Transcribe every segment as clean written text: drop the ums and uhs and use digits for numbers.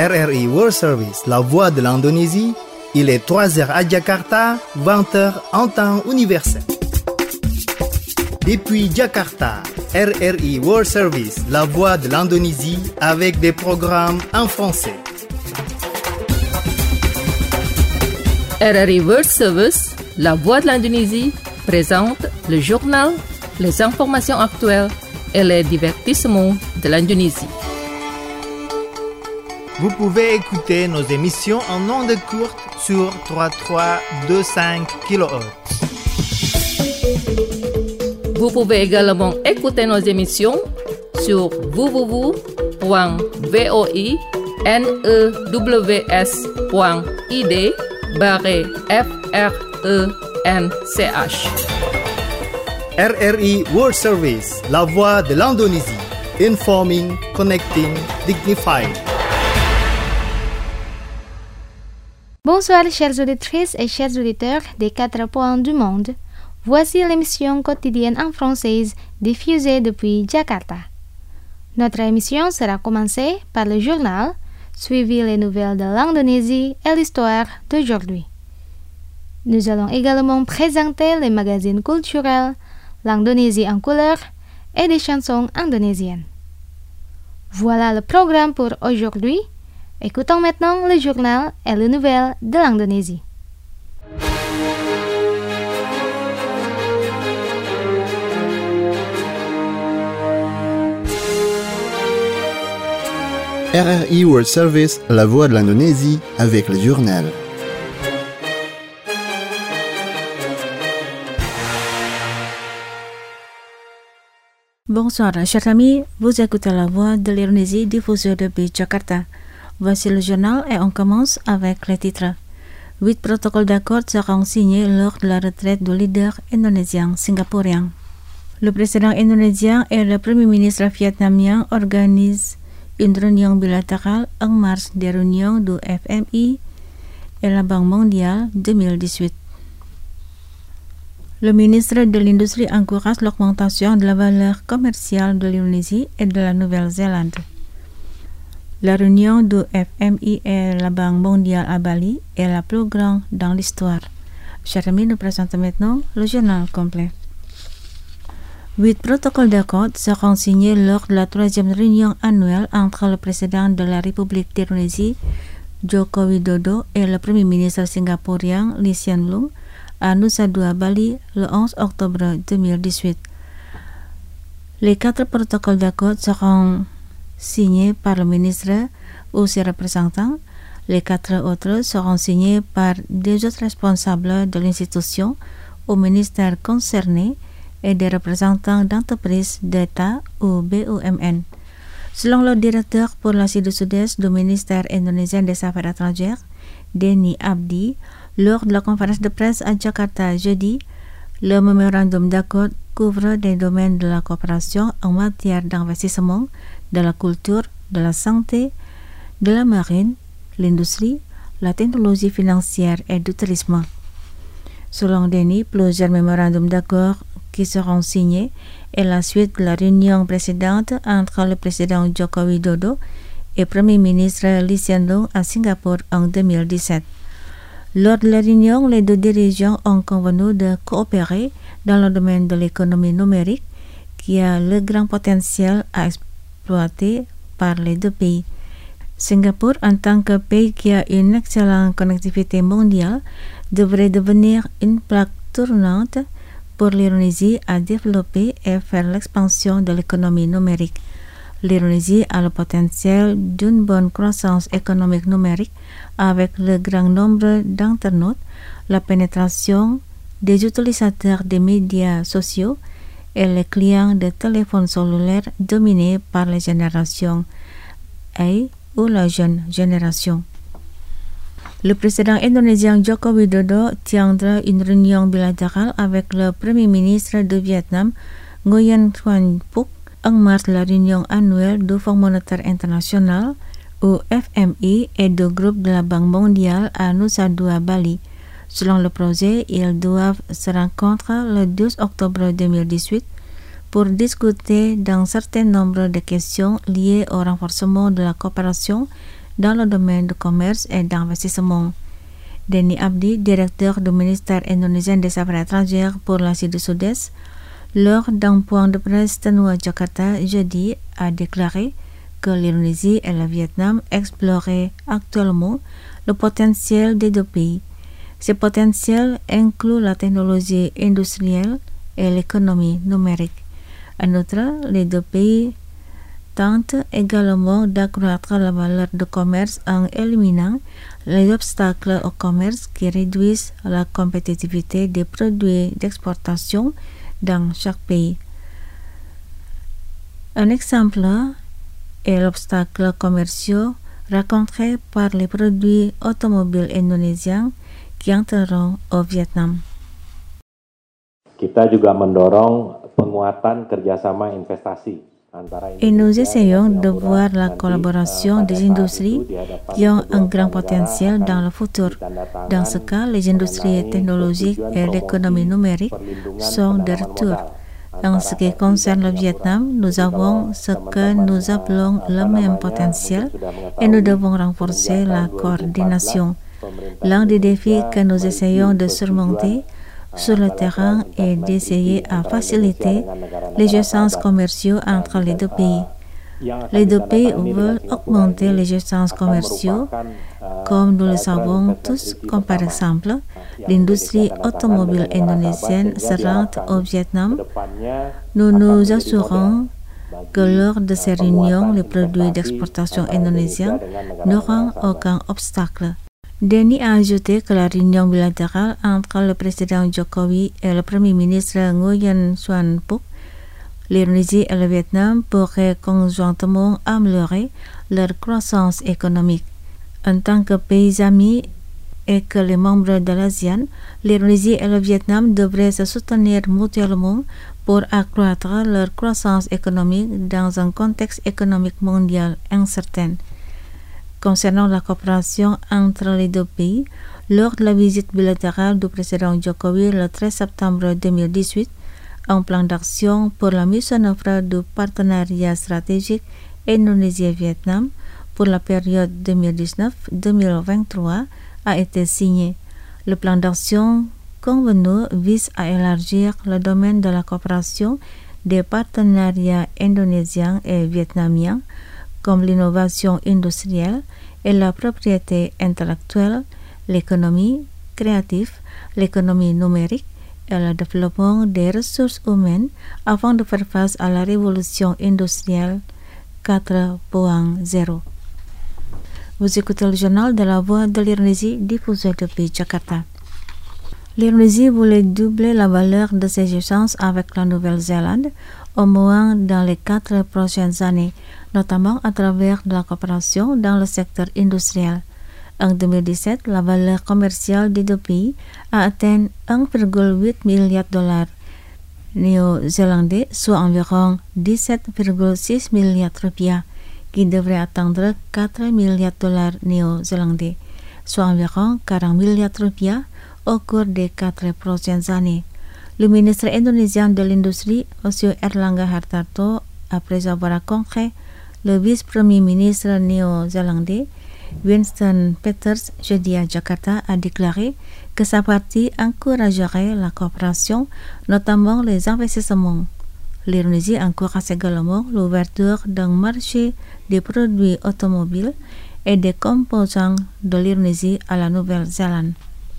RRI World Service, la voix de l'Indonésie. Il est 3h à Jakarta, 20h en temps universel. Depuis Jakarta, RRI World Service, la voix de l'Indonésie, avec des programmes en français. RRI World Service, la voix de l'Indonésie, présente le journal, les informations actuelles et les divertissements de l'Indonésie. Vous pouvez écouter nos émissions en ondes courtes sur 3325 kHz. Vous pouvez également écouter nos émissions sur www.voinews.id/FRENCH. RRI World Service, la voix de l'Indonésie. Informing, connecting, dignified. Bonsoir chères auditrices et chers auditeurs des 4 points du monde. Voici l'émission quotidienne en française diffusée depuis Jakarta. Notre émission sera commencée par le journal, suivi les nouvelles de l'Indonésie et l'histoire d'aujourd'hui. Nous allons également présenter les magazines culturels, l'Indonésie en couleur et des chansons indonésiennes. Voilà le programme pour aujourd'hui. Écoutons maintenant le journal et les nouvelles de l'Indonésie. RRI World Service, la voix de l'Indonésie, avec le journal. Bonsoir, chers amis, vous écoutez la voix de l'Indonésie diffusée depuis Jakarta. Voici le journal et on commence avec les titres. 8 protocoles d'accord seront signés lors de la retraite du leader indonésien singapourien. Le président indonésien et le premier ministre vietnamien organisent une réunion bilatérale en marge des réunions du FMI et la Banque mondiale 2018. Le ministre de l'Industrie encourage l'augmentation de la valeur commerciale de l'Indonésie et de la Nouvelle-Zélande. La réunion du FMI et la Banque mondiale à Bali est la plus grande dans l'histoire. Chers amis, nous présentons maintenant le journal complet. 8 protocoles d'accord seront signés lors de la 3e réunion annuelle entre le président de la République d'Indonésie, Joko Widodo, et le premier ministre singapourien, Lee Hsien Loong, à Nusa Dua, Bali, le 11 octobre 2018. Les 4 protocoles d'accord seront signés par le ministre ou ses représentants. Les 4 autres seront signés par des autres responsables de l'institution au ministère concerné et des représentants d'entreprises d'État ou BUMN. Selon le directeur pour l'Asie du Sud-Est du ministère indonésien des Affaires étrangères, Denny Abdi, lors de la conférence de presse à Jakarta jeudi, le mémorandum d'accord couvre des domaines de la coopération en matière d'investissement, de la culture, de la santé, de la marine, l'industrie, la technologie financière et du tourisme. Selon Denny, plusieurs mémorandums d'accord qui seront signés est la suite de la réunion précédente entre le président Joko Widodo et Premier ministre Lee Hsien Loong à Singapour en 2017. Lors de la réunion, les deux dirigeants ont convenu de coopérer dans le domaine de l'économie numérique qui a le grand potentiel à exploiter par les deux pays. Singapour, en tant que pays qui a une excellente connectivité mondiale, devrait devenir une plaque tournante pour l'Indonésie à développer et faire l'expansion de l'économie numérique. L'Indonésie a le potentiel d'une bonne croissance économique numérique avec le grand nombre d'internautes, la pénétration des utilisateurs des médias sociaux et les clients de téléphones cellulaires dominés par les générations A ou la jeune génération. Le président indonésien Joko Widodo tiendra une réunion bilatérale avec le premier ministre de Vietnam, Nguyen Xuan Phuc, en marge de la réunion annuelle du Fonds monétaire international, au FMI, et du groupe de la Banque mondiale à Nusa Dua, Bali. Selon le projet, ils doivent se rencontrer le 12 octobre 2018 pour discuter d'un certain nombre de questions liées au renforcement de la coopération dans le domaine du commerce et d'investissement. Denny Abdi, directeur du ministère indonésien des Affaires étrangères pour l'Asie du Sud-Est, lors d'un point de presse tenu à Jakarta jeudi, a déclaré que l'Indonésie et le Vietnam exploraient actuellement le potentiel des deux pays. Ce potentiel inclut la technologie industrielle et l'économie numérique. En outre, les deux pays tentent également d'accroître la valeur du commerce en éliminant les obstacles au commerce qui réduisent la compétitivité des produits d'exportation dans chaque pays. Un exemple est l'obstacle commercial rencontré par les produits automobiles indonésiens qui entreront au Vietnam. Kita juga mendorong penguatan kerjasama investasi. Et nous essayons de voir la collaboration des industries qui ont un grand potentiel dans le futur. Dans ce cas, les industries technologiques et l'économie numérique sont de retour. En ce qui concerne le Vietnam, nous avons ce que nous appelons le même potentiel et nous devons renforcer la coordination. L'un des défis que nous essayons de surmonter sur le terrain est d'essayer à faciliter les échanges commerciaux entre les deux pays. Les deux pays veulent augmenter les échanges commerciaux, comme nous le savons tous, comme par exemple, l'industrie automobile indonésienne se rend au Vietnam. Nous nous assurons que lors de ces réunions, les produits d'exportation indonésiens n'auront aucun obstacle. Denny a ajouté que la réunion bilatérale entre le président Jokowi et le premier ministre Nguyen Xuan Phuc, l'Indonésie et le Vietnam pourraient conjointement améliorer leur croissance économique. En tant que pays amis et que les membres de l'ASEAN, l'Indonésie et le Vietnam devraient se soutenir mutuellement pour accroître leur croissance économique dans un contexte économique mondial incertain. Concernant la coopération entre les deux pays, lors de la visite bilatérale du président Jokowi le 13 septembre 2018, un plan d'action pour la mise en œuvre du partenariat stratégique Indonésie-Vietnam pour la période 2019-2023 a été signé. Le plan d'action convenu vise à élargir le domaine de la coopération des partenariats indonésiens et vietnamiens comme l'innovation industrielle et la propriété intellectuelle, l'économie créative, l'économie numérique et le développement des ressources humaines afin de faire face à la révolution industrielle 4.0. Vous écoutez le journal de la Voix de l'Indonésie diffusé depuis Jakarta. L'Indonésie voulait doubler la valeur de ses échanges avec la Nouvelle-Zélande au moins dans les 4 prochaines années, notamment à travers de la coopération dans le secteur industriel. En 2017, la valeur commerciale des deux pays a atteint 1,8 milliard de dollars néo-zélandais, soit environ 17,6 milliards de rupiah, qui devrait atteindre 4 milliards de dollars néo-zélandais, soit environ 40 milliards de rupiah au cours des 4 prochaines années. Le ministre indonésien de l'Industrie, M. Erlangga Hartarto, après avoir rencontré le vice-premier ministre néo-zélandais, Winston Peters, jeudi à Jakarta, a déclaré que sa partie encouragerait la coopération, notamment les investissements. L'Indonésie encourage également l'ouverture d'un marché des produits automobiles et des composants de l'Indonésie à la Nouvelle-Zélande.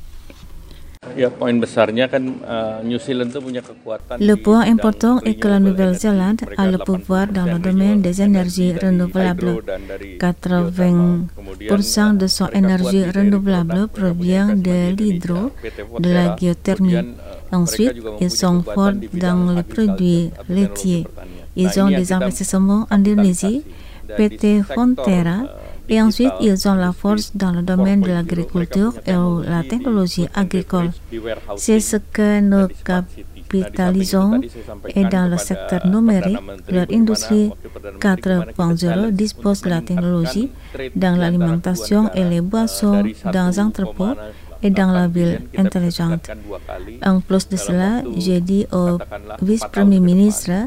Le point important est que la Nouvelle-Zélande a le pouvoir dans le domaine des énergies renouvelables. 80% de son énergie renouvelable provient de l'hydro, de la géothermie. Ensuite, ils sont forts dans les produits laitiers. Ils ont des investissements en Indonésie, PT Fonterra, et ensuite ils ont la force dans le domaine de l'agriculture et la technologie agricole. C'est ce que nous capitalisons, et dans le secteur numérique, leur industrie 4.0 dispose de la technologie dans l'alimentation et les boissons dans les entrepôts et dans la ville intelligente. En plus de cela, j'ai dit au vice-premier ministre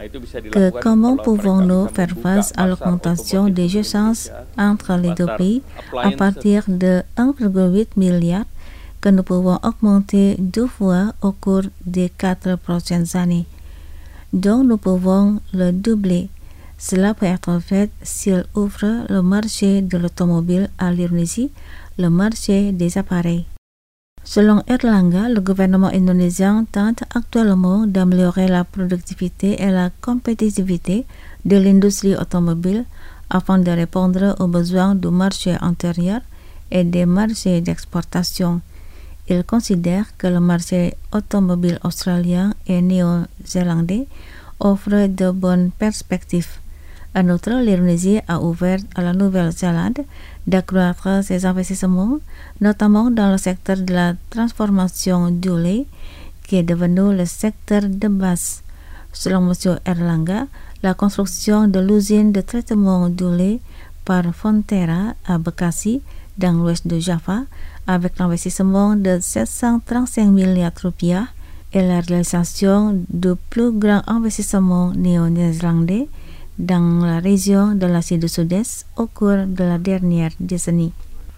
que comment pouvons-nous faire face à l'augmentation des échanges entre les deux pays à partir de 1,8 milliard que nous pouvons augmenter 2 fois au cours des 4 prochaines années. Donc nous pouvons le doubler. Cela peut être fait s'il ouvre le marché de l'automobile à l'Indonésie, le marché des appareils. Selon Erlangga, le gouvernement indonésien tente actuellement d'améliorer la productivité et la compétitivité de l'industrie automobile afin de répondre aux besoins du marché intérieur et des marchés d'exportation. Il considère que le marché automobile australien et néo-zélandais offre de bonnes perspectives. En outre, l'Indonésie a ouvert à la Nouvelle-Zélande d'accroître ses investissements, notamment dans le secteur de la transformation du lait, qui est devenu le secteur de base. Selon M. Erlangga, la construction de l'usine de traitement du lait par Fonterra à Bekasi, dans l'ouest de Java, avec l'investissement de 735 milliards rupiah et la réalisation du plus grand investissement néo-zélandais dans la région de l'Asie du Sud-Est au cours de la dernière décennie.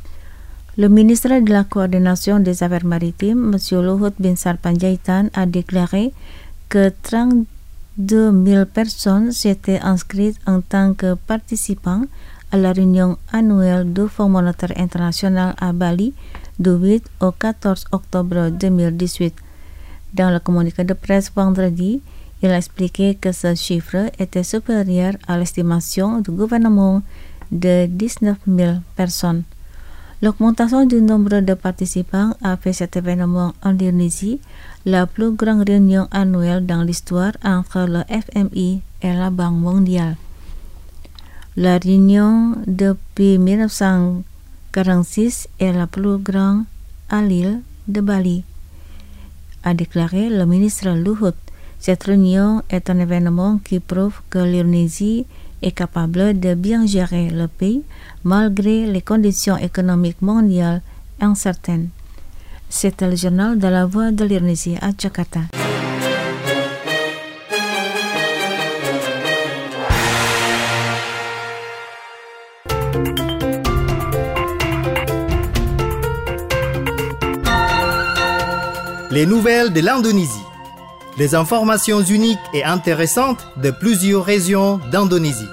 Le ministre de la Coordination des Affaires maritimes, M. Luhut Binsar Panjaitan, a déclaré que 32 000 personnes s'étaient inscrites en tant que participants à la réunion annuelle du Fonds monétaire international à Bali du 8 au 14 octobre 2018. Dans le communiqué de presse vendredi, il a expliqué que ce chiffre était supérieur à l'estimation du gouvernement de 19 000 personnes. L'augmentation du nombre de participants a fait cet événement en Indonésie la plus grande réunion annuelle dans l'histoire entre le FMI et la Banque mondiale. La réunion depuis 1946 est la plus grande à l'île de Bali, a déclaré le ministre Luhut. Cette réunion est un événement qui prouve que l'Indonésie est capable de bien gérer le pays malgré les conditions économiques mondiales incertaines. C'était le journal de la Voix de l'Indonésie à Jakarta. Les nouvelles de l'Indonésie. Les informations uniques et intéressantes de plusieurs régions d'Indonésie.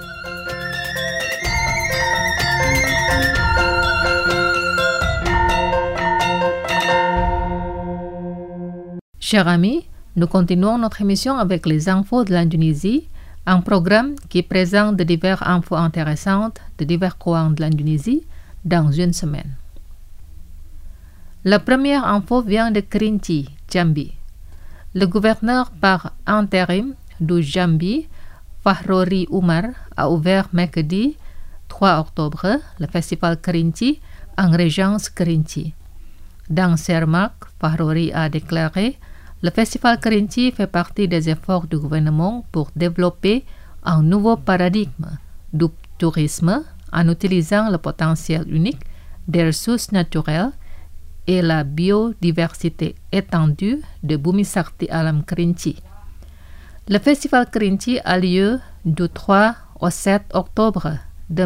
Chers amis, nous continuons notre émission avec les infos de l'Indonésie, un programme qui présente de diverses infos intéressantes de divers coins de l'Indonésie dans une semaine. La première info vient de Kerinci, Jambi. Le gouverneur par intérim du Jambi, Fahrori Umar, a ouvert mercredi 3 octobre le festival Kerinci en régence Kerinci. Dans ses remarques, Fahrori a déclaré: le festival Kerinci fait partie des efforts du gouvernement pour développer un nouveau paradigme du tourisme en utilisant le potentiel unique des ressources naturelles et la biodiversité étendue de Bumi Sakti Alam Kerinci. Le festival Kerinci a lieu du 3 au 7 octobre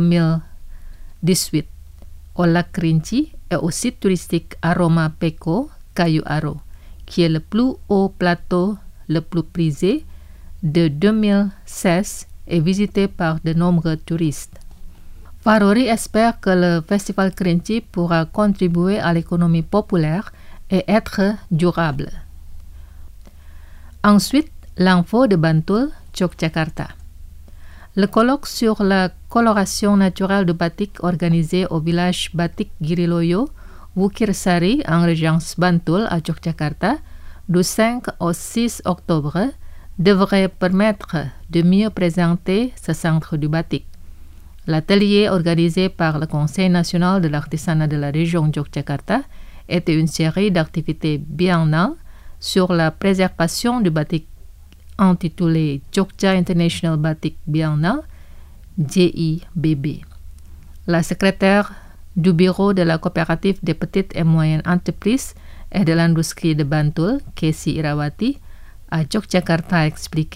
2018 au lac Kerinci et au site touristique Aroma Peko, Kayu Aro, qui est le plus haut plateau le plus prisé de 2016 et visité par de nombreux touristes. Fahrori espère que le festival Kerinci pourra contribuer à l'économie populaire et être durable. Ensuite, l'info de Bantul, Yogyakarta. Le colloque sur la coloration naturelle du batik organisé au village Batik Giriloyo, Wukirsari, en régence Bantul à Yogyakarta, du 5 au 6 octobre, devrait permettre de mieux présenter ce centre du batik. L'atelier organisé par le Conseil national de l'artisanat de la région Yogyakarta était une série d'activités biennales sur la préservation du batik intitulé Jogja International Batik Biennale, JIBB. La secrétaire du bureau de la coopérative des petites et moyennes entreprises et de l'industrie de Bantul, Kesi Irawati, à Yogyakarta a expliqué: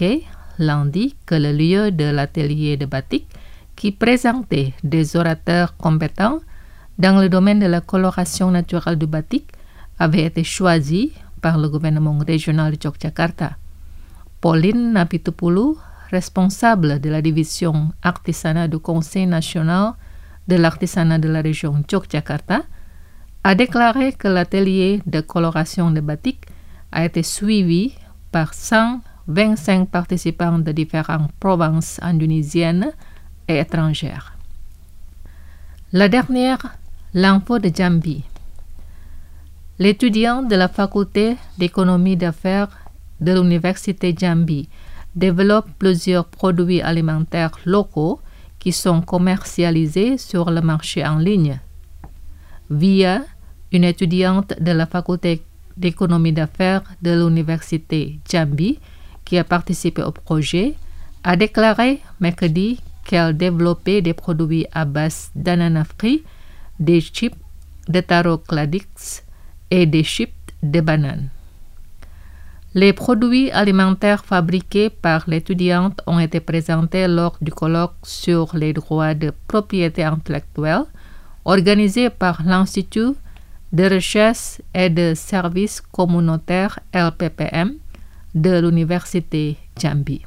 lundi que le lieu de l'atelier de batik qui présentait des orateurs compétents dans le domaine de la coloration naturelle du batik avait été choisi par le gouvernement régional de Yogyakarta. Pauline Napitupulu, responsable de la division artisanat du Conseil national de l'artisanat de la région Yogyakarta, a déclaré que l'atelier de coloration de batik a été suivi par 125 participants de différentes provinces indonésiennes et étrangères. La dernière, l'info de Jambi. L'étudiant de la faculté d'économie d'affaires de l'université Jambi développe plusieurs produits alimentaires locaux qui sont commercialisés sur le marché en ligne. Via une étudiante de la faculté d'économie d'affaires de l'université Jambi qui a participé au projet, a déclaré mercredi qu'elle développait des produits à base d'ananas frits, des chips de taro cladix et des chips de banane. Les produits alimentaires fabriqués par l'étudiante ont été présentés lors du colloque sur les droits de propriété intellectuelle organisé par l'Institut de recherche et de services communautaires LPPM de l'Université Jambi.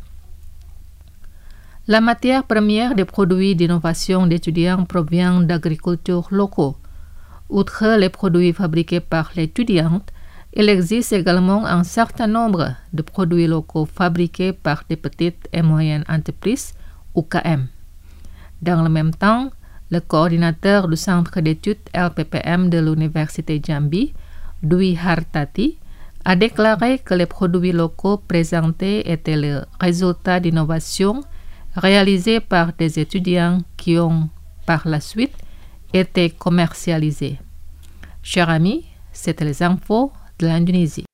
La matière première des produits d'innovation d'étudiants provient d'agricultures locaux. Outre les produits fabriqués par l'étudiante, il existe également un certain nombre de produits locaux fabriqués par des petites et moyennes entreprises, UKM. Dans le même temps, le coordinateur du centre d'études LPPM de l'Université Jambi, Dwi Hartati, a déclaré que les produits locaux présentés étaient le résultat d'innovation réalisées par des étudiants qui ont, par la suite, été commercialisés. Chers amis, c'était les infos de l'Indonésie.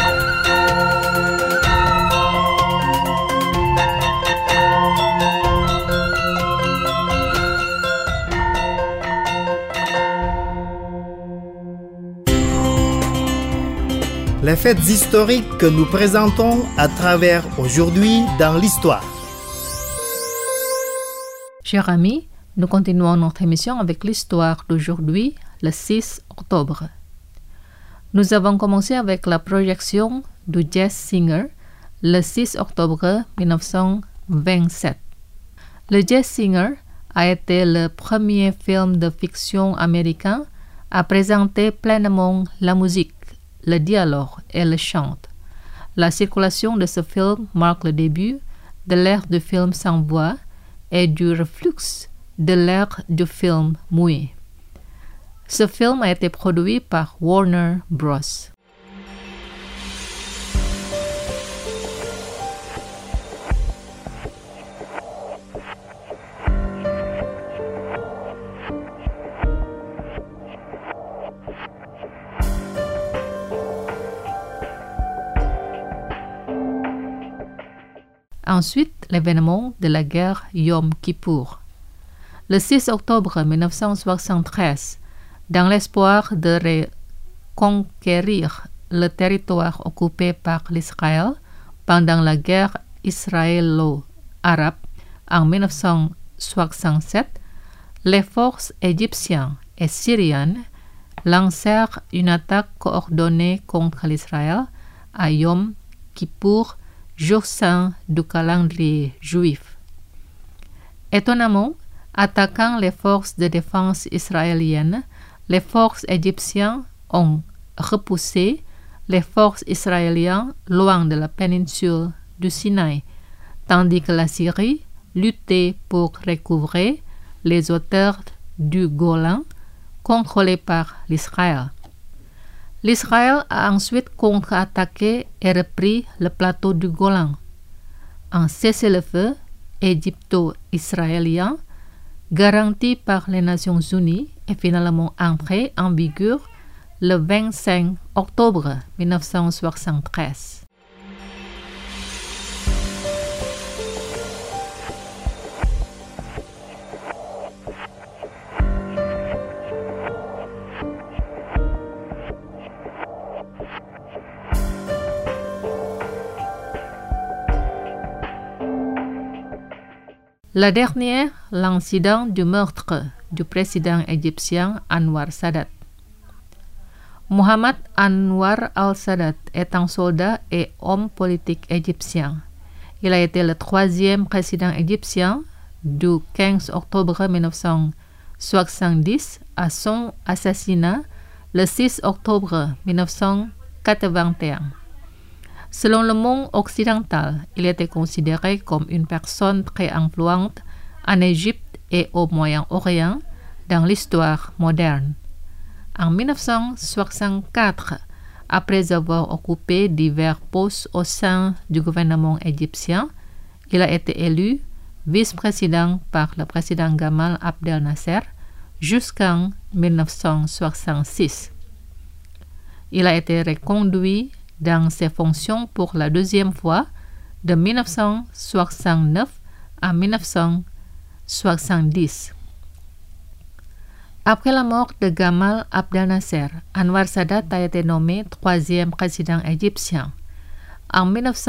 Les faits historiques que nous présentons à travers aujourd'hui dans l'histoire. Chers amis, nous continuons notre émission avec l'histoire d'aujourd'hui, le 6 octobre. Nous avons commencé avec la projection du Jazz Singer le 6 octobre 1927. Le Jazz Singer a été le premier film de fiction américain à présenter pleinement la musique, le dialogue et le chant. La circulation de ce film marque le début de l'ère du film sans voix et du reflux de l'ère du film muet. Ce film a été produit par Warner Bros. Ensuite, l'événement de la guerre Yom Kippour. Le 6 octobre 1973, dans l'espoir de reconquérir le territoire occupé par l'Israël pendant la guerre israélo-arabe en 1967, les forces égyptiennes et syriennes lancèrent une attaque coordonnée contre l'Israël à Yom Kippour, jour saint du calendrier juif. Étonnamment, attaquant les forces de défense israéliennes, les forces égyptiennes ont repoussé les forces israéliennes loin de la péninsule du Sinaï, tandis que la Syrie luttait pour recouvrer les hauteurs du Golan contrôlées par l'Israël. L'Israël a ensuite contre-attaqué et repris le plateau du Golan. Un cessez-le-feu égypto-israélien garanti par les Nations Unies est finalement entré en vigueur le 25 octobre 1973. La dernière, l'incident du meurtre du président égyptien Anwar Sadat. Mohamed Anwar al-Sadat est un soldat et homme politique égyptien. Il a été le 3e président égyptien du 15 octobre 1970 à son assassinat le 6 octobre 1981. Selon le monde occidental, il était considéré comme une personne très influente en Égypte et au Moyen-Orient dans l'histoire moderne. En 1964, après avoir occupé divers postes au sein du gouvernement égyptien, il a été élu vice-président par le président Gamal Abdel Nasser jusqu'en 1966. Il a été reconduit dans ses fonctions pour la 2e fois de 1969 à 1970. Après la mort de Gamal Abdel Nasser, Anwar Sadat a été nommé 3e président égyptien. En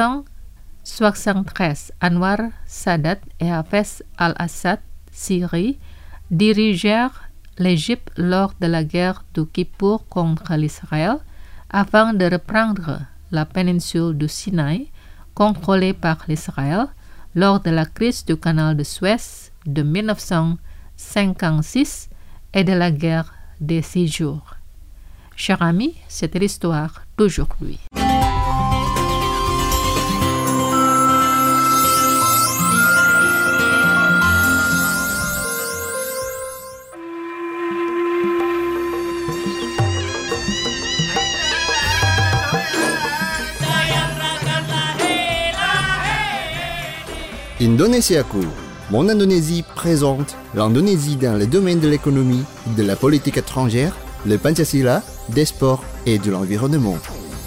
1973, Anwar Sadat et Hafez al-Assad, Syrie, dirigèrent l'Égypte lors de la guerre du Kippour contre l'Israël afin de reprendre la péninsule du Sinaï contrôlée par l'Israël lors de la crise du canal de Suez de 1956 et de la guerre des 6 jours. Chers amis, c'était l'histoire d'aujourd'hui. Indonesiaku, Mon Indonésie présente l'Indonésie dans les domaines de l'économie, de la politique étrangère, le Pancasila, des sports et de l'environnement.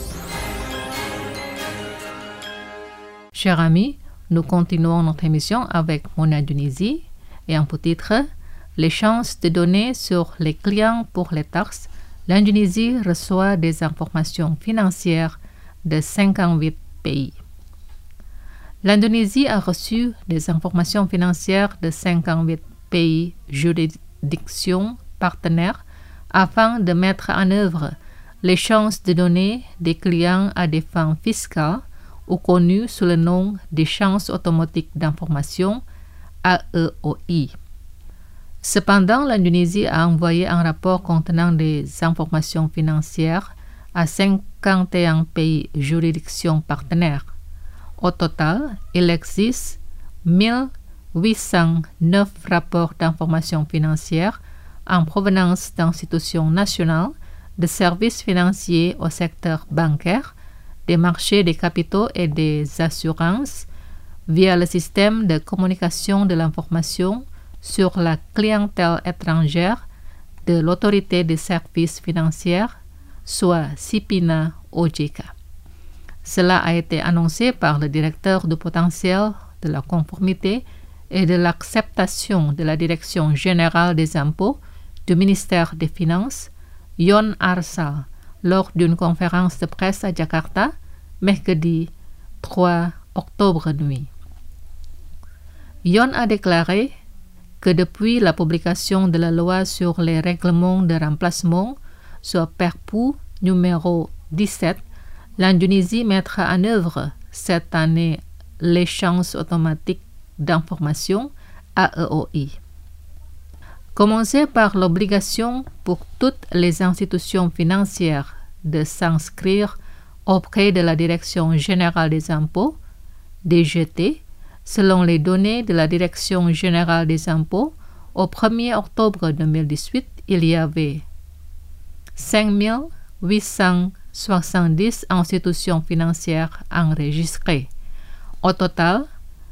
Chers amis, nous continuons notre émission avec Mon Indonésie et un titre Les chances de données sur les clients pour les taxes. L'Indonésie reçoit des informations financières de 58 pays. L'Indonésie a reçu des informations financières de 58 pays juridictions partenaires afin de mettre en œuvre l'échange de données des clients à des fins fiscales ou connues sous le nom d'échange automatique d'informations AEOI. Cependant, l'Indonésie a envoyé un rapport contenant des informations financières à 51 pays juridictions partenaires. Au total, il existe 1809 rapports d'informations financières en provenance d'institutions nationales, de services financiers au secteur bancaire, des marchés des capitaux et des assurances, via le système de communication de l'information sur la clientèle étrangère de l'autorité des services financiers, soit CIPINA OJK. Cela a été annoncé par le directeur du potentiel de la conformité et de l'acceptation de la Direction générale des impôts du ministère des Finances, Yon Arsal, lors d'une conférence de presse à Jakarta, mercredi 3 octobre nuit. Yon a déclaré que depuis la publication de la loi sur les règlements de remplacement, soit Perpu numéro 17, l'Indonésie mettra en œuvre cette année l'échange automatique d'informations AEOI. Commencez par l'obligation pour toutes les institutions financières de s'inscrire auprès de la Direction générale des impôts, DGT, selon les données de la Direction générale des impôts. Au 1er octobre 2018, il y avait 5870 institutions financières enregistrées. Au total,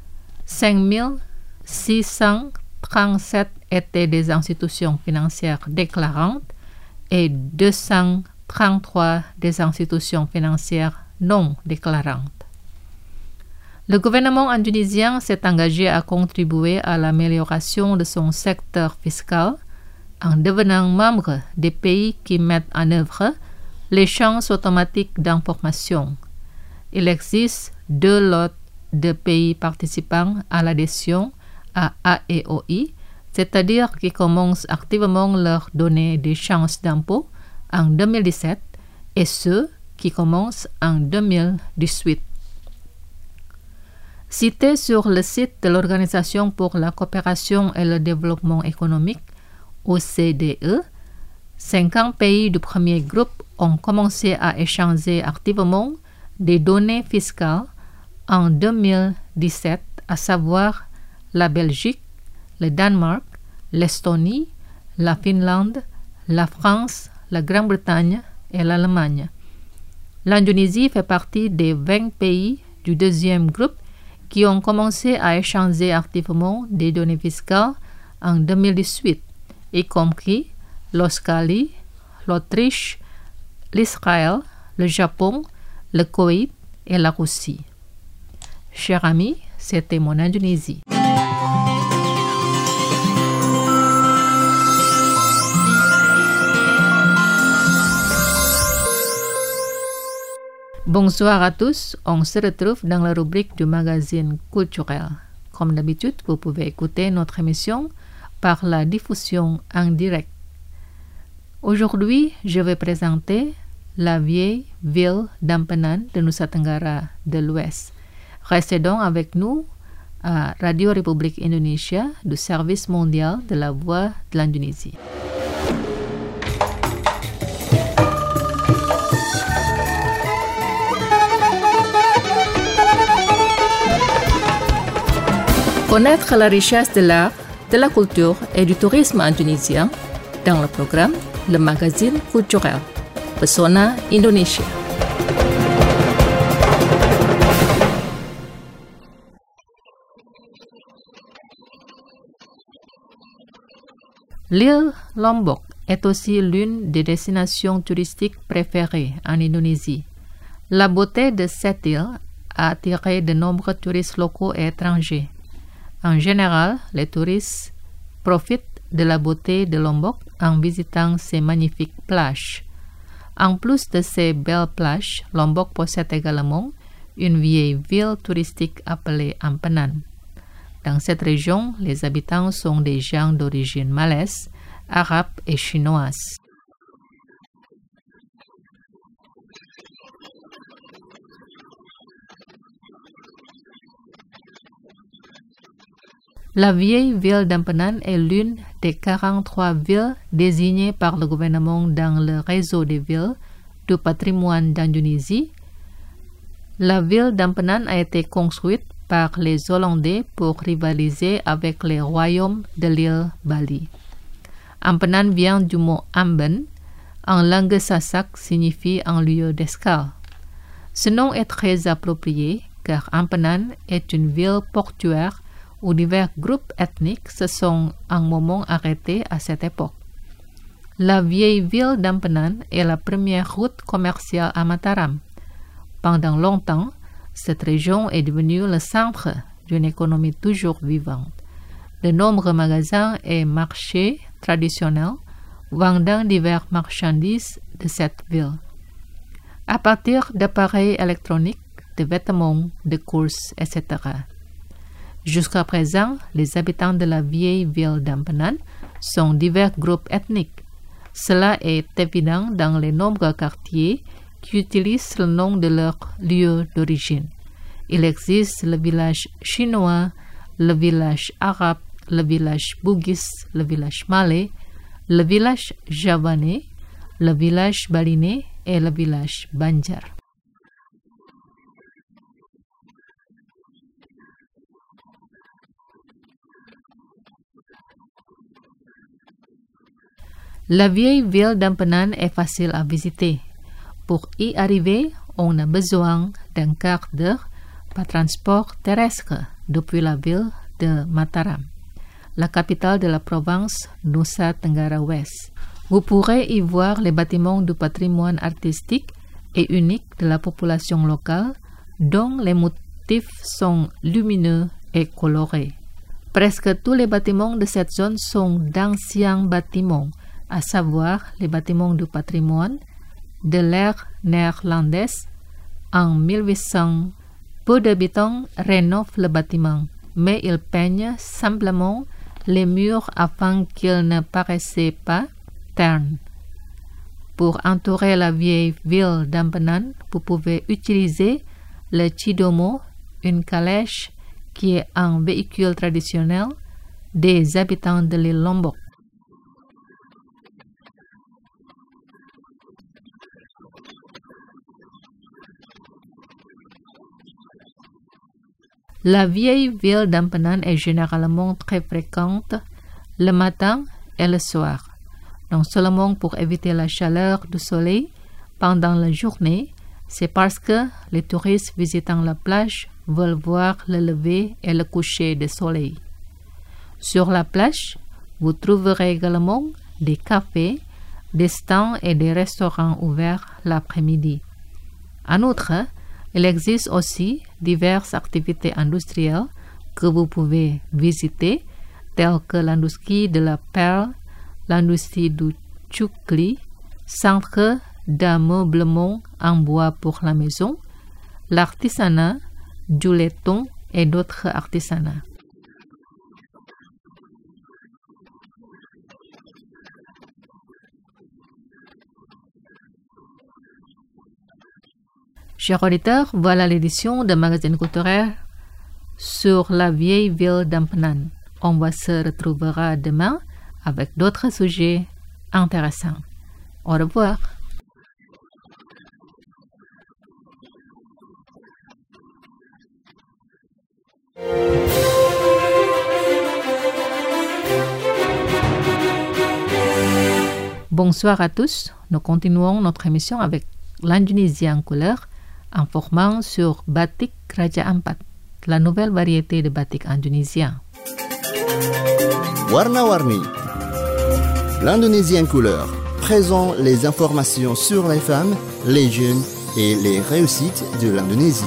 5637 étaient des institutions financières déclarantes et 233 des institutions financières non déclarantes. Le gouvernement indonésien s'est engagé à contribuer à l'amélioration de son secteur fiscal en devenant membre des pays qui mettent en œuvre l'échange automatique d'informations. Il existe 2 lots de pays participants à l'adhésion à AEOI, c'est-à-dire qui commencent activement leur donner des chances d'impôt en 2017 et ceux qui commencent en 2018. Cité sur le site de l'Organisation pour la coopération et le développement économique, OCDE, 50 pays du premier groupe ont commencé à échanger activement des données fiscales en 2017, à savoir la Belgique, le Danemark, l'Estonie, la Finlande, la France, la Grande-Bretagne et l'Allemagne. L'Indonésie fait partie des 20 pays du deuxième groupe qui ont commencé à échanger activement des données fiscales en 2018, y compris l'Australie, l'Autriche, l'Israël, le Japon, le Koweït et la Russie. Chers amis, c'était mon Indonésie. Bonsoir à tous, on se retrouve dans la rubrique du magazine culturel. Comme d'habitude, vous pouvez écouter notre émission par la diffusion en direct. Aujourd'hui, je vais présenter la vieille ville d'Ampenan de Nusa Tenggara de l'Ouest. Restez donc avec nous à Radio République Indonésia du service mondial de la voix de l'Indonésie. Connaître la richesse de l'art, de la culture et du tourisme indonésien dans le programme Le Magazine Culturel, Pesona Indonesia. L'île Lombok est aussi l'une des destinations touristiques préférées en Indonésie. La beauté de cette île a attiré de nombreux touristes locaux et étrangers. En général, les touristes profitent de la beauté de Lombok en visitant ses magnifiques plages. En plus de ces belles plages, Lombok possède également une vieille ville touristique appelée Ampenan. Dans cette région, les habitants sont des gens d'origine malaise, arabe et chinoise. La vieille ville d'Ampenan est l'une des 43 villes désignées par le gouvernement dans le réseau des villes du patrimoine d'Indonésie. La ville d'Ampenan a été construite par les Hollandais pour rivaliser avec les royaumes de l'île Bali. Ampenan vient du mot Amben, en langue sasak signifie un lieu d'escale. Ce nom est très approprié car Ampenan est une ville portuaire où divers groupes ethniques se sont un moment arrêtés à cette époque. La vieille ville d'Ampenan est la première route commerciale à Mataram. Pendant longtemps, cette région est devenue le centre d'une économie toujours vivante. De nombreux magasins et marchés traditionnels vendant diverses marchandises de cette ville. À partir d'appareils électroniques, de vêtements, de courses, etc. Jusqu'à présent, les habitants de la vieille ville d'Ampenan sont divers groupes ethniques. Cela est évident dans les nombreux quartiers qui utilisent le nom de leur lieu d'origine. Il existe le village chinois, le village arabe, le village bugis, le village malais, le village javanais, le village balinais et le village Banjar. La vieille ville d'Ampenan est facile à visiter. Pour y arriver, on a besoin d'un quart d'heure par transport terrestre depuis la ville de Mataram, la capitale de la province Nusa Tenggara Ouest. Vous pourrez y voir les bâtiments du patrimoine artistique et unique de la population locale, dont les motifs sont lumineux et colorés. Presque tous les bâtiments de cette zone sont d'anciens bâtiments, à savoir les bâtiments du patrimoine de l'ère néerlandaise. En 1800, peu d'habitants rénovent le bâtiment, mais ils peignent simplement les murs afin qu'ils ne paraissaient pas ternes. Pour entourer la vieille ville d'Ampenan, vous pouvez utiliser le chidomo, une calèche qui est un véhicule traditionnel des habitants de l'île Lombok. La vieille ville d'Ampenan est généralement très fréquente le matin et le soir, non seulement pour éviter la chaleur du soleil pendant la journée, c'est parce que les touristes visitant la plage veulent voir le lever et le coucher du soleil. Sur la plage, vous trouverez également des cafés, des stands et des restaurants ouverts l'après-midi. En outre, il existe aussi diverses activités industrielles que vous pouvez visiter, telles que l'industrie de la perle, l'industrie du chukli, centre d'ameublement en bois pour la maison, l'artisanat, du laiton et d'autres artisanats. Chers auditeurs, voilà l'édition de Magazine culturel sur la vieille ville d'Ampenan. On se retrouvera demain avec d'autres sujets intéressants. Au revoir. Bonsoir à tous. Nous continuons notre émission avec l'Indonésie en couleur, informant sur batik Raja Ampat, la nouvelle variété de batik indonésien. Warna-warni. L'Indonésie en couleur présente les informations sur les femmes, les jeunes et les réussites de l'Indonésie.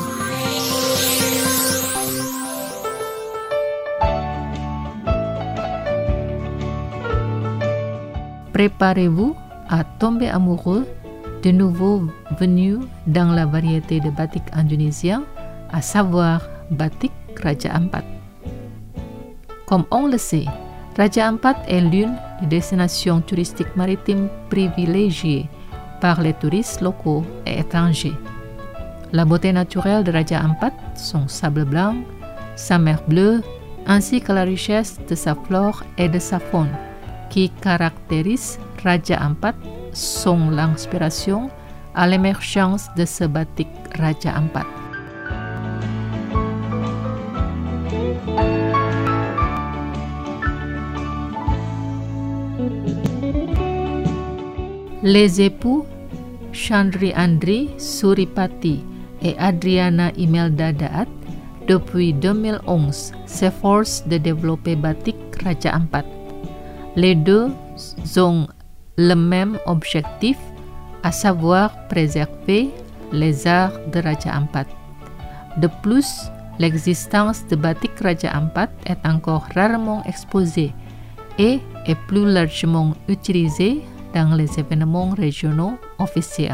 Préparez-vous à tomber amoureux de nouveaux venus dans la variété de batik indonésien, à savoir batik Raja Ampat. Comme on le sait, Raja Ampat est l'une des destinations touristiques maritimes privilégiées par les touristes locaux et étrangers. La beauté naturelle de Raja Ampat, son sable blanc, sa mer bleue, ainsi que la richesse de sa flore et de sa faune, qui caractérise Raja Ampat, sont l'inspiration à l'émergence de ce batik Raja Ampat. Les époux Chandri Andri Suripati et Adriana Imelda Daat, depuis 2011, s'efforcent de développer batik Raja Ampat. Les deux ont le même objectif, à savoir préserver les arts de Raja Ampat. De plus, l'existence de batik Raja Ampat est encore rarement exposée et est plus largement utilisée dans les événements régionaux officiels.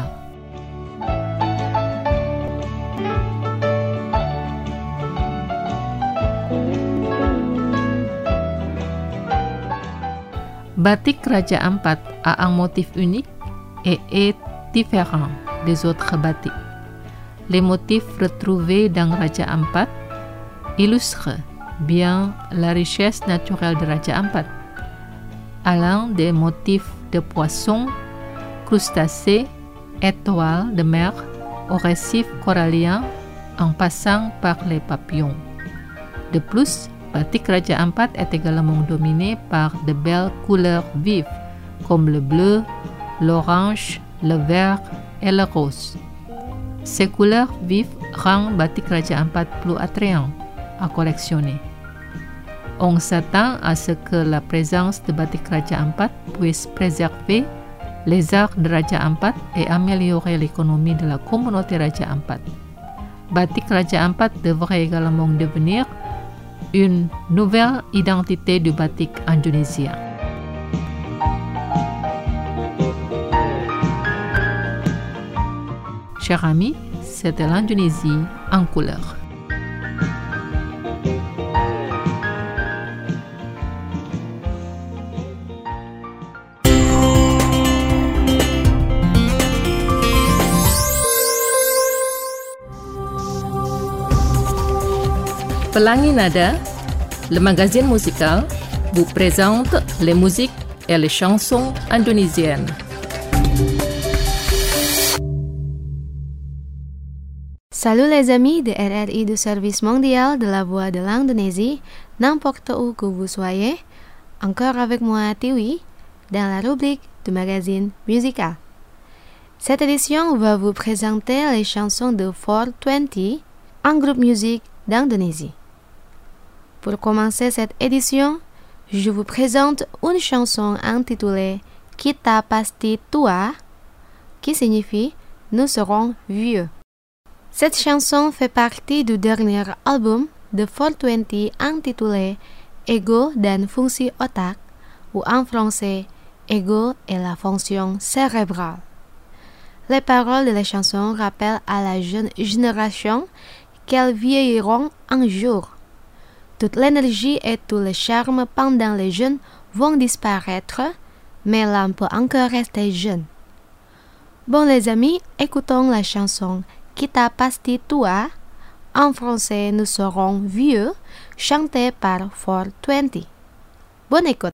Batik Raja Ampat a un motif unique et est différent des autres batiks. Les motifs retrouvés dans Raja Ampat illustrent bien la richesse naturelle de Raja Ampat, allant des motifs de poissons, crustacés, étoiles de mer, aux récifs coralliens, en passant par les papillons. De plus, batik Raja Ampat est également dominé par de belles couleurs vives comme le bleu, l'orange, le vert et le rose. Ces couleurs vives rendent batik Raja Ampat plus attrayant à collectionner. On s'attend à ce que la présence de batik Raja Ampat puisse préserver les arts de Raja Ampat et améliorer l'économie de la communauté Raja Ampat. Batik Raja Ampat devrait également devenir une nouvelle identité du batik indonésien. Chers amis, c'était l'Indonésie en couleur. Pelangi Nada, le magazine musical, vous présente les musiques et les chansons indonésiennes. Salut les amis de RRI du Service mondial de la voix de l'Indonésie, n'importe où que vous soyez, encore avec moi Tiwi, dans la rubrique du magazine musical. Cette édition va vous présenter les chansons de 420, un groupe musique d'Indonésie. Pour commencer cette édition, je vous présente une chanson intitulée Kita Pasti Tua, qui signifie Nous serons vieux. Cette chanson fait partie du dernier album de 420 intitulé Ego dan Fungsi Otak, ou en français Ego et la fonction cérébrale. Les paroles de la chanson rappellent à la jeune génération qu'elles vieilliront un jour. Toute l'énergie et tout le charme pendant les jeunes vont disparaître, mais l'âme peut encore rester jeune. Bon les amis, écoutons la chanson Kita Pasti Tua, en français Nous serons vieux, chantée par 420. Bonne écoute.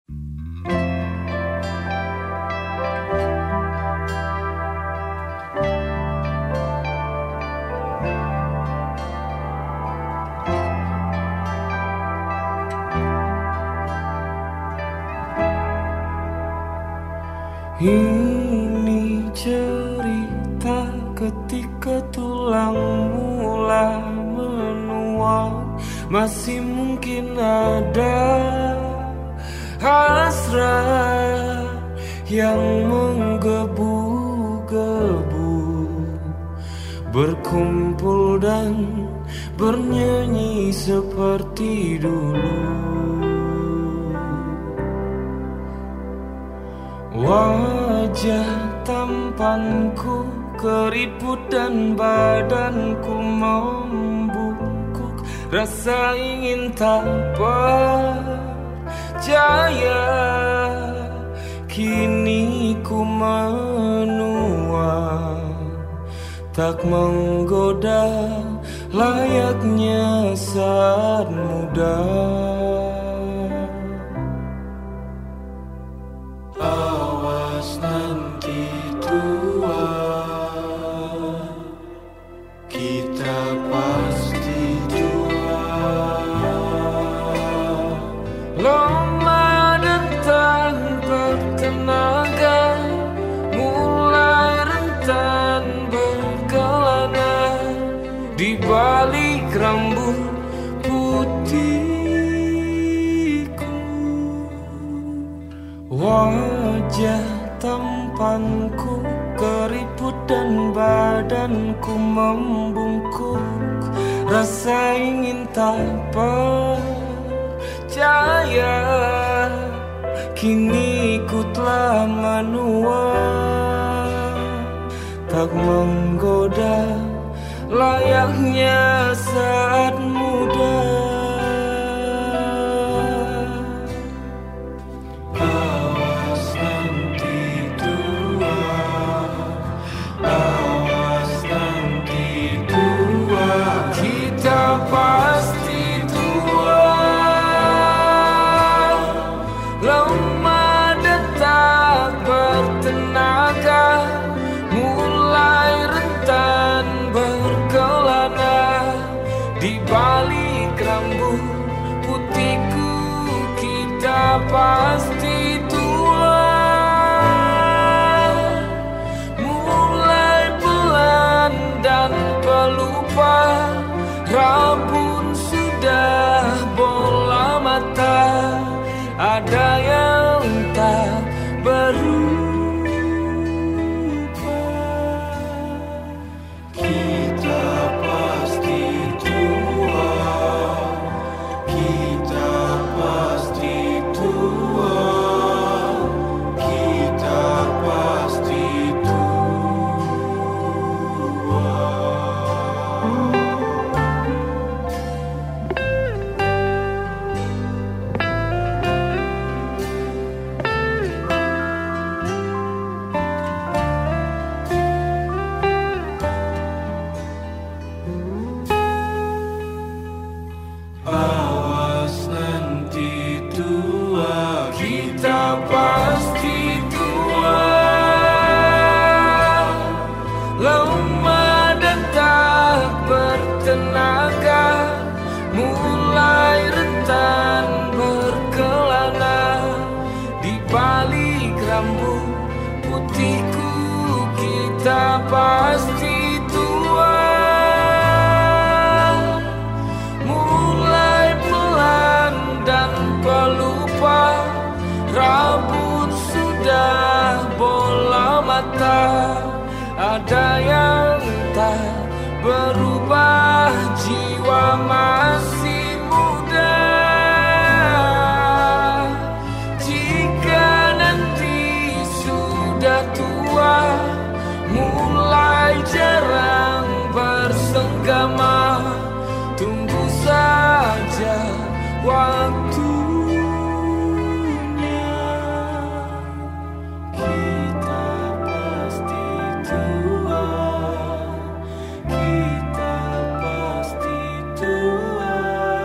Ini cerita ketika tulang mulai menua, masih mungkin ada hasrat yang menggebu-gebu, berkumpul dan bernyanyi seperti dulu. Wajah tampanku keriput dan badanku membungkuk, rasa ingin tak percaya, kini ku menua, tak menggoda layaknya saat muda. Awas nanti tua, kita pasti tua. Lemah dan tak bertenaga, mulai rentan berkelana, di balik rambut putihku. Wajah tampanku keriput dan badanku membungkuk, rasa ingin tak percaya, kini ku telah menua, tak menggoda layaknya saat muda. Pasti tua, lemah dan tak bertenaga, mulai rentan berkelana, di balik kita pasti tua. Mulai pelan dan pelupa, rambut sudah bola mata. Ada yang tak berubah, jiwa masih muda. Jika nanti sudah tua, mulai jarang bersenggama, tunggu saja waktunya. Kita pasti tua, kita pasti tua.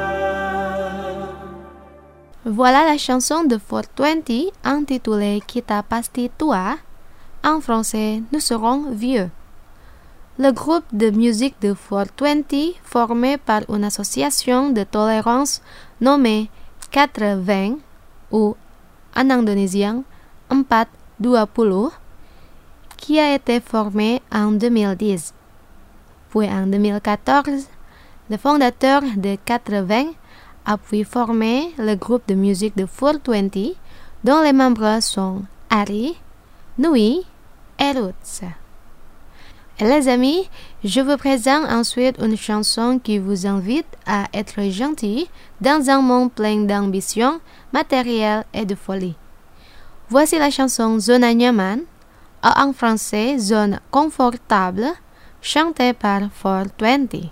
Voilà la chanson de 420 intitulée Kita Pasti Tua. En français, nous serons vieux. Le groupe de musique de 420, formé par une association de tolérance nommée 420 ou en indonésien 420, qui a été formé en 2010. Puis en 2014, le fondateur de 420 a puis formé le groupe de musique de 420, dont les membres sont Ari, Nui et Roots. Et les amis, je vous présente ensuite une chanson qui vous invite à être gentil dans un monde plein d'ambition matérielle et de folie. Voici la chanson Zona Nyaman, ou en français Zone Confortable, chantée par 420.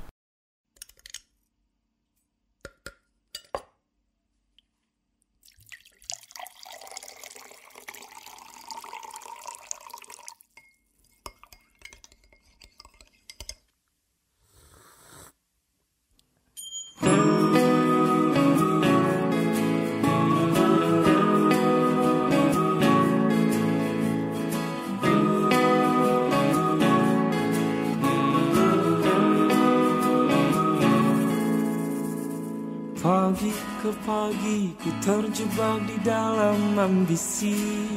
Pagi ke pagi ku terjebak di dalam ambisi,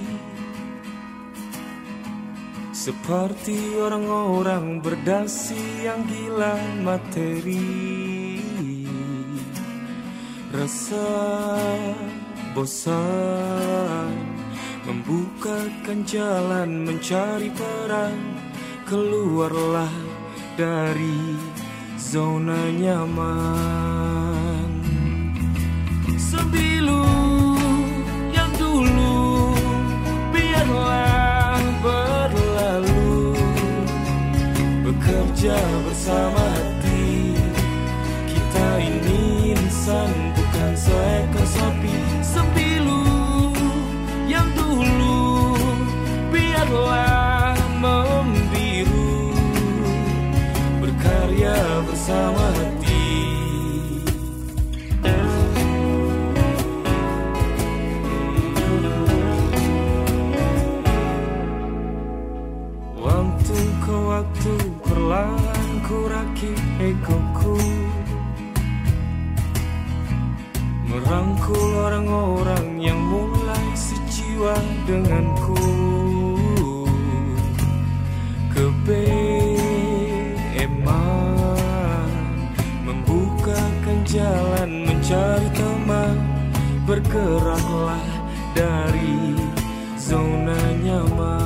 seperti orang-orang berdasi yang gila materi. Rasa bosan membukakan jalan mencari peran, keluarlah dari zona nyaman. Sembilu yang dulu biarlah berlalu, bekerja bersama hati. Kita ini insan bukan seekor sapi. Sembilu yang dulu biarlah membiru, berkarya bersama hati. Waktu perlahan ku rakit egoku, merangkul orang-orang yang mulai sejiwa denganku. Kebeeman membukakan jalan mencari teman, bergeraklah dari zona nyaman.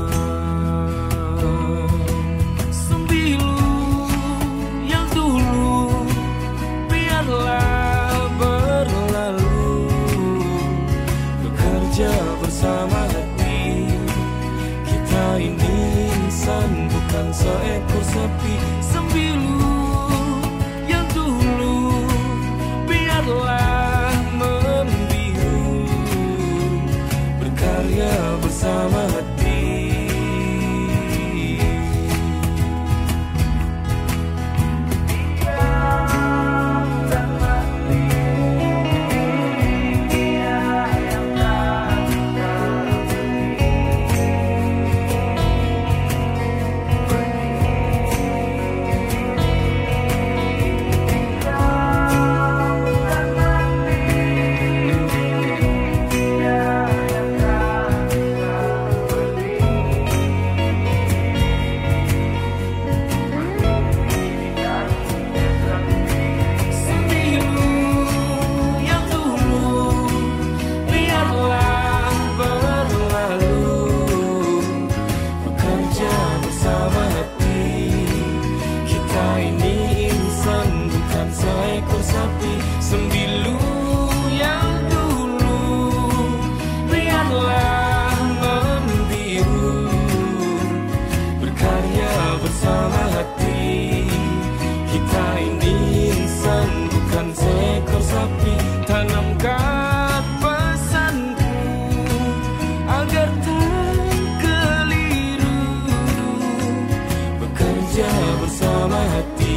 Bersama hati, kita ini insan bukan seekor sapi. Sembilu yang dulu biarlah membiru, berkarya bersama hati. bersama hati. Kita ini insan bukan seekor sapi. Tanamkan pesanku agar tak keliru, bekerja bersama hati.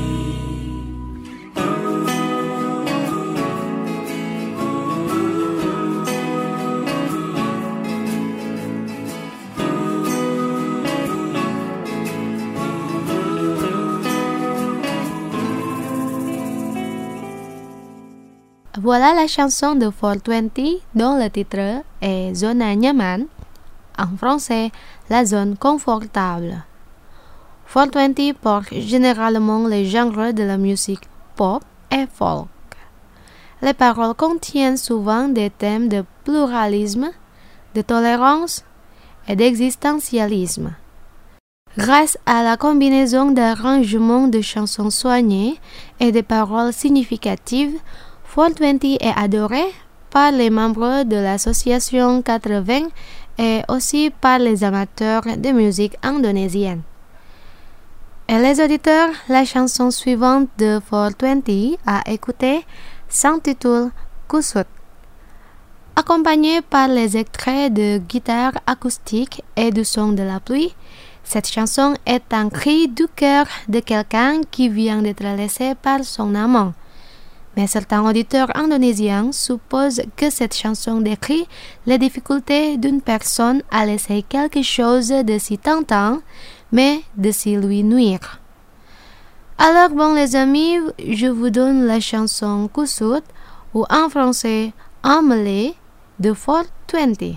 Voilà la chanson de 420 dont le titre est Zona Nyaman, en français, la zone confortable. 420 porte généralement les genres de la musique pop et folk. Les paroles contiennent souvent des thèmes de pluralisme, de tolérance et d'existentialisme. Grâce à la combinaison d'arrangements de chansons soignées et de paroles significatives, 420 est adoré par les membres de l'association 80 et aussi par les amateurs de musique indonésienne. Et les auditeurs, la chanson suivante de 420 à écouter s'intitule Kusut. Accompagnée par les extraits de guitare acoustique et du son de la pluie, cette chanson est un cri du cœur de quelqu'un qui vient d'être laissé par son amant. Mais certains auditeurs indonésiens supposent que cette chanson décrit les difficultés d'une personne à laisser quelque chose de si tentant, mais de si lui nuire. Alors bon les amis, je vous donne la chanson Kusut, ou en français, en malais, de 420.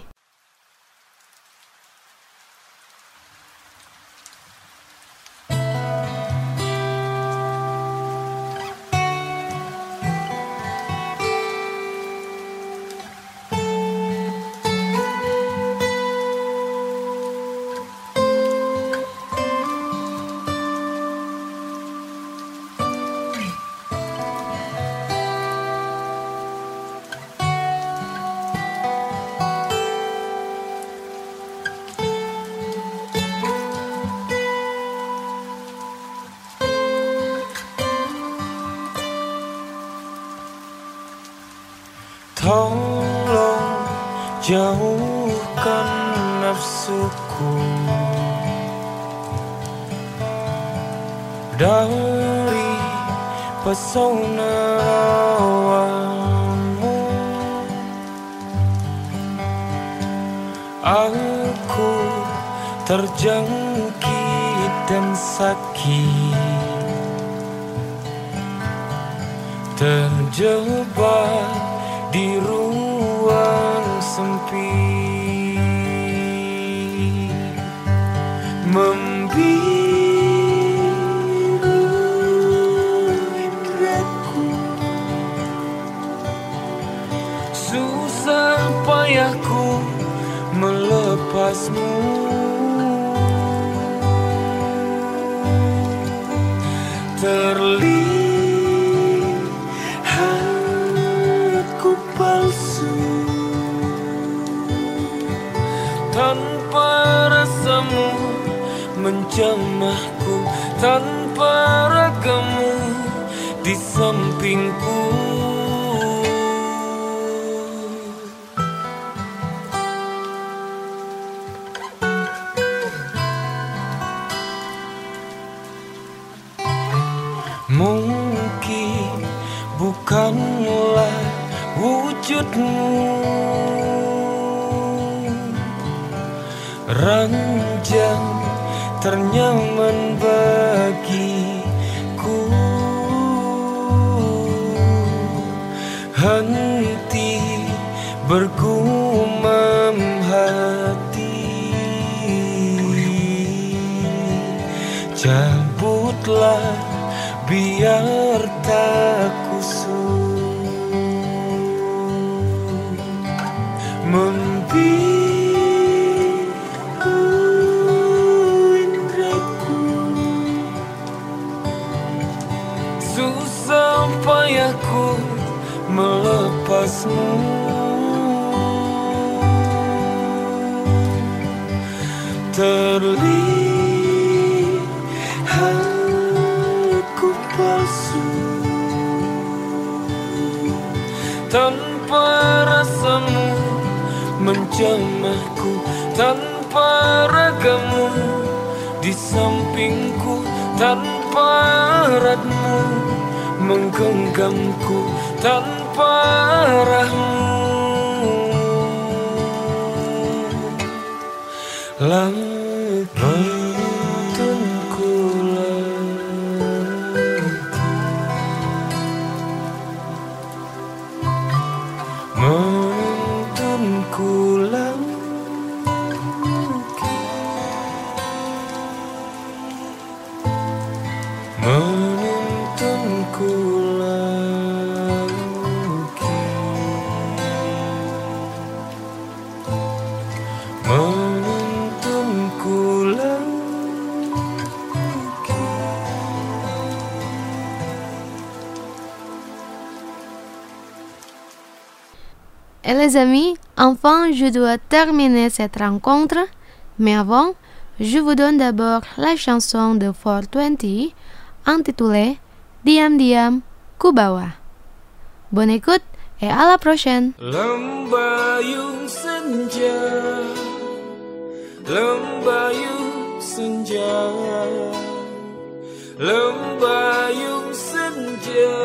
Tolong jauhkan nafsuku dari pesona awamu. Aku terjangkit dan sakit, terjebak di ruang sempit, membiru indraku, susah payahku melepasmu. Palsu tanpa rasamu menjamahku, tanpa ragamu di sampingku. Mungkin bukanlah wujudmu ranjang ternyaman bagiku, henti bergumam hati, cabutlah biar tak kusut. Membiru indraku, susah payahku melepasmu. Aku palsu tanpa rasamu menjamahku, tanpa ragamu di sampingku, tanpa eratmu menggenggamku, tanpa arahmu. Langit menuntunku Et les amis, enfin, je dois terminer cette rencontre, mais avant, je vous donne d'abord la chanson de 420 intitulée Diam Diam Ku Bawa. Bonne écoute et à la prochaine. Lembayung senja, lembayung senja, lembayung senja.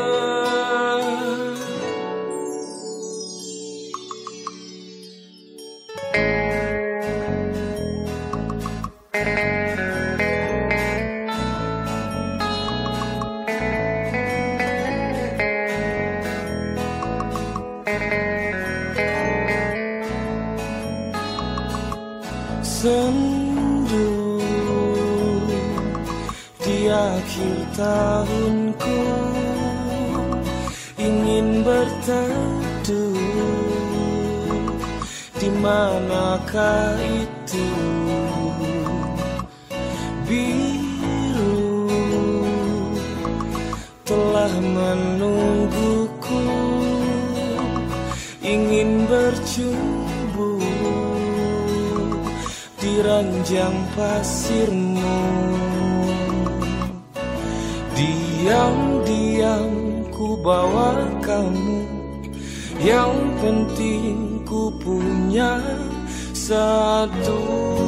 Sendu di akhir tahunku, ingin berteduh. Di manakah itu? Biru telah menungguku, ingin berjumpa di ranjang pasirmu. Diam-diam ku bawa kamu, yang penting ku punya satu.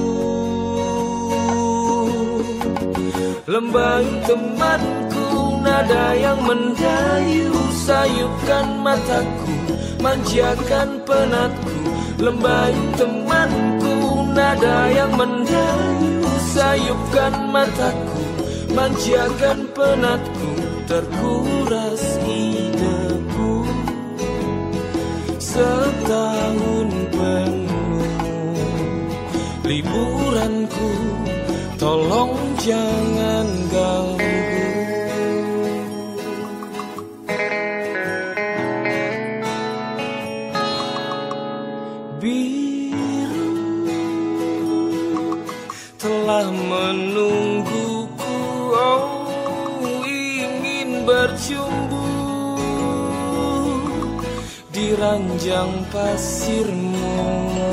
Lembayung temanku, nada yang mendayu, sayupkan mataku, manjakan penatku. Lembayung temanku, nada yang mendayu, sayupkan mataku, manjakan penatku. Terkuras ideku setahun penuh, liburanku tolong jangan ganggu. Biru telah menungguku, oh ingin berjumpa di ranjang pasirmu.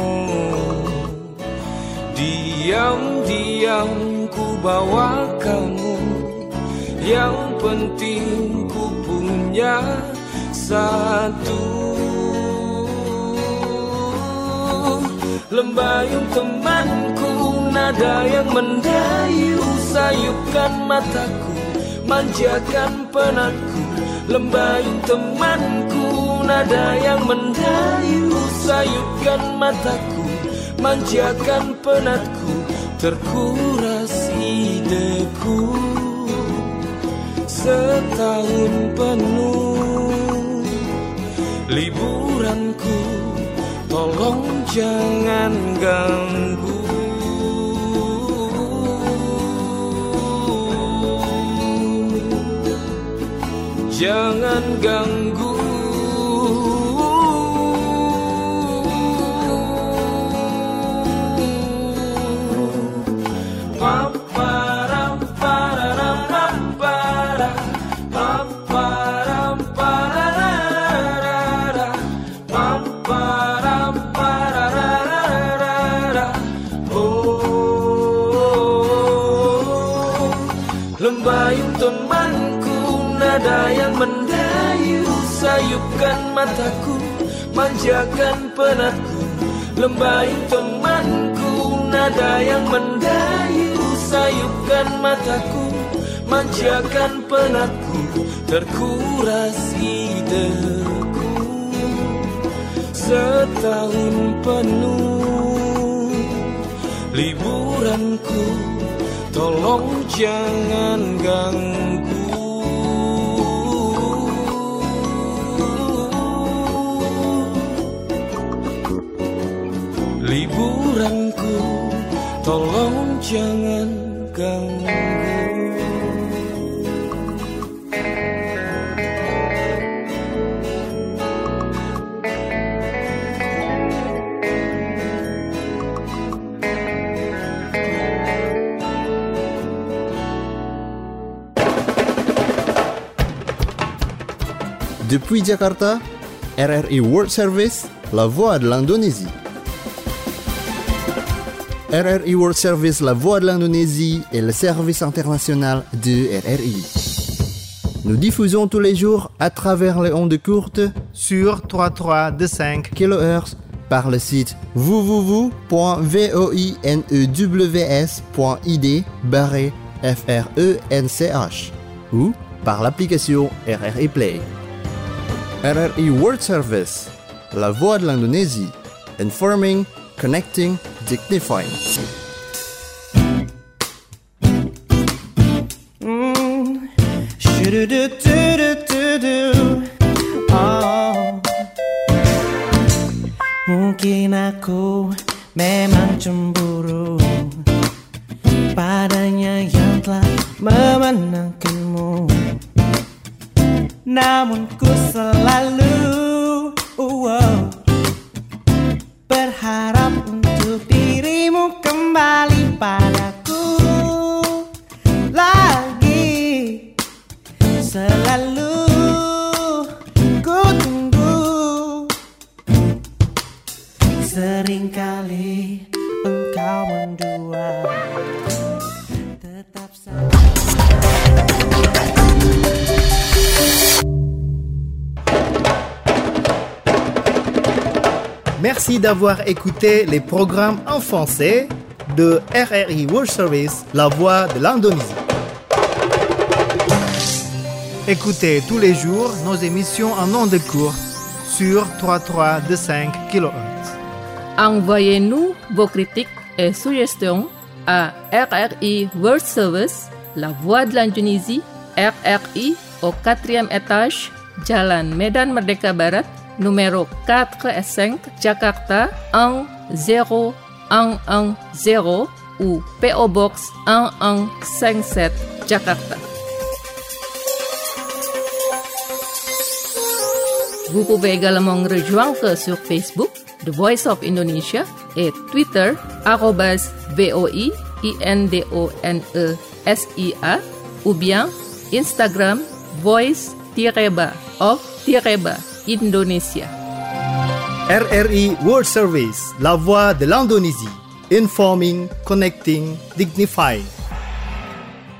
Diam-diam ku bawa kamu, yang penting ku punya satu. Lembayung temanku, nada yang mendayu, sayupkan mataku, manjakan penatku. Lembayung temanku, nada yang mendayu, sayupkan mataku, manjakan penatku. Terkuras ideku setahun penuh, liburanku tolong jangan ganggu. Jangan ganggu. Lembayung temanku, nada yang mendayu, sayupkan mataku, manjakan penatku. Lembayung temanku, nada yang mendayu, sayupkan mataku, manjakan penatku. Terkuras ideku setahun penuh liburanku, tolong jangan ganggu. Liburanku, tolong jangan ganggu. Depuis Jakarta, RRI World Service, la voix de l'Indonésie. RRI World Service, la voix de l'Indonésie est le service international de RRI. Nous diffusons tous les jours à travers les ondes courtes sur 3325 kHz par le site www.voinews.id/FRENCH ou par l'application RRI Play. RRI World Service, la voix de l'Indonésie, informing, connecting, dignifying. Oh. Mungkin aku memang cemburu padanya yang telah memenangkanmu. Namun ku selalu berharap untuk dirimu kembali padaku lagi. Selalu ku tunggu, seringkali engkau mendua. Tetap saja. Merci d'avoir écouté les programmes en français de RRI World Service, la voix de l'Indonésie. Écoutez tous les jours nos émissions en ondes courtes sur 3325 kHz. Envoyez-nous vos critiques et suggestions à RRI World Service, la voix de l'Indonésie, RRI au 4e étage, Jalan Medan Merdeka Barat, numéro 4S5, Jakarta 10110 ou PO Box 1157, Jakarta. Vous pouvez également nous rejoindre sur Facebook, The Voice of Indonesia, et Twitter, @VOIINDONESIA, ou bien Instagram, voice-of-Indonesia. RRI World Service, la voix de l'Indonésie, informing, connecting, dignifying.